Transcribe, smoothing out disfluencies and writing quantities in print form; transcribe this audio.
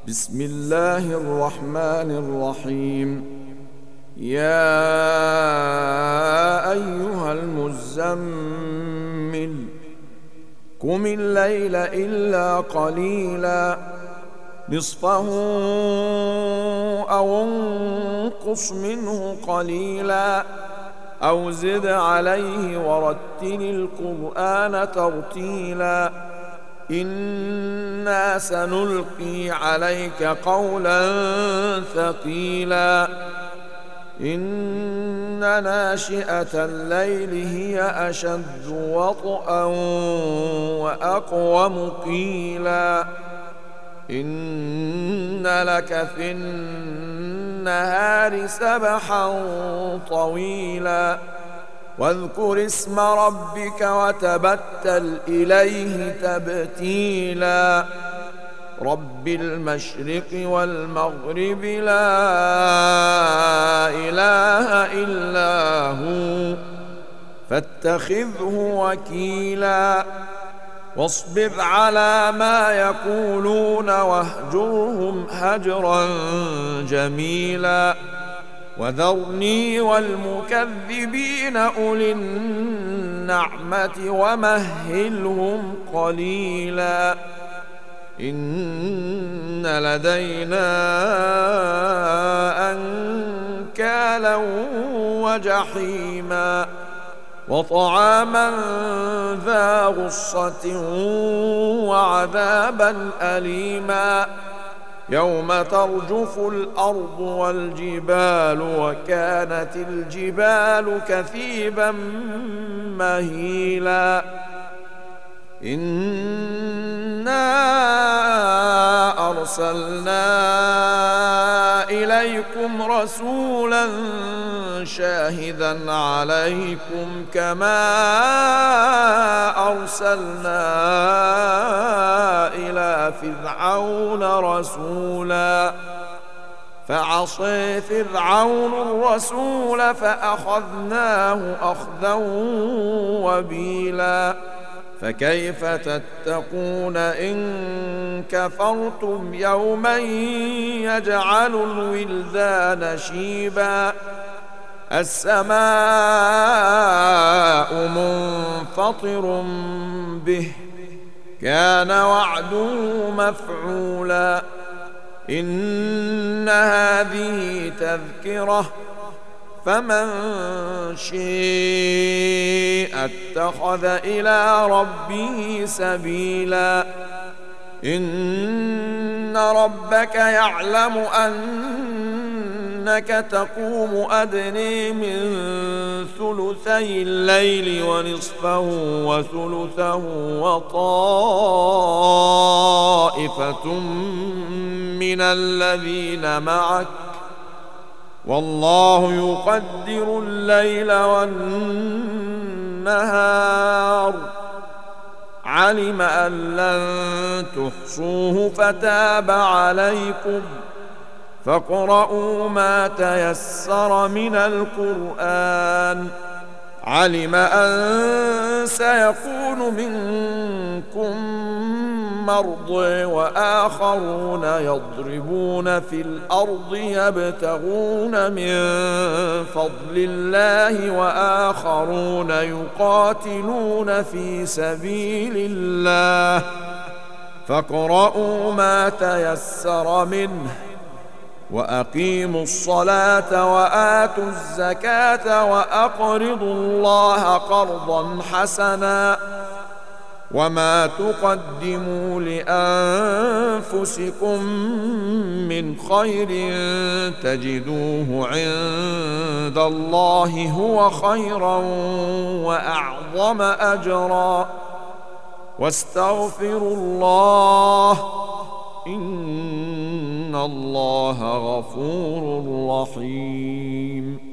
بسم الله الرحمن الرحيم. يا أيها المزمل قم الليل إلا قليلا نصفه أو انقص منه قليلا أو زد عليه ورتل القرآن ترتيلا إنا سنلقي عليك قولا ثقيلا إن ناشئة الليل هي أشد وطئا وأقوم قيلا إن لك في النهار سبحا طويلا واذكر اسم ربك وتبتل إليه تبتيلا رب المشرق والمغرب لا إله إلا هو فاتخذه وكيلا واصبر على ما يقولون واهجرهم هجرا جميلا وذرني والمكذبين أولي النعمة ومهلهم قليلا إن لدينا أنكالا وجحيما وطعاما ذا غصة وعذابا أليما يوم ترجف الأرض والجبال وكانت الجبال كثيبا مهيلا إنا أرسلنا إليكم رسولا شاهدا عليكم كما أرسلنا إلى فرعون رسولا فعصى فرعون الرسول فأخذناه أخذا وبيلا فكيف تتقون إن كفرتم يوما يجعل الولدان شيبا السماء منفطر به كان وعده مفعولا إن هذه تذكرة فمن شاء اتخذ إلى ربه سبيلا إن ربك يعلم أنك تقوم أدنى من ثلثي الليل ونصفه وثلثه وطائفة من الذين معك والله يقدر الليل والنهار علم أن لن تحصوه فتاب عليكم فاقرؤوا ما تيسر من القرآن علم أن سيكون منكم مرضى وآخرون يضربون في الأرض يبتغون من فضل الله وآخرون يقاتلون في سبيل الله فاقرؤوا ما تيسر منه وأقيموا الصلاة وآتوا الزكاة وأقرضوا الله قرضا حسنا وما تقدموا لأنفسكم من خير تجدوه عند الله هو خيرا وأعظم أجرا واستغفروا الله إن الله غفور رحيم.